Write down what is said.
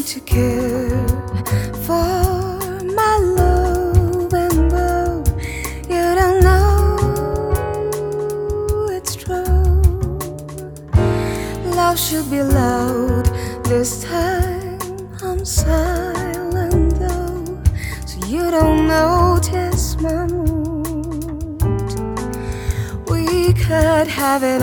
seem to care for my love, and though you don't know it's true, love should be loud. This time I'm silent though, so you don't notice my mood. We could have it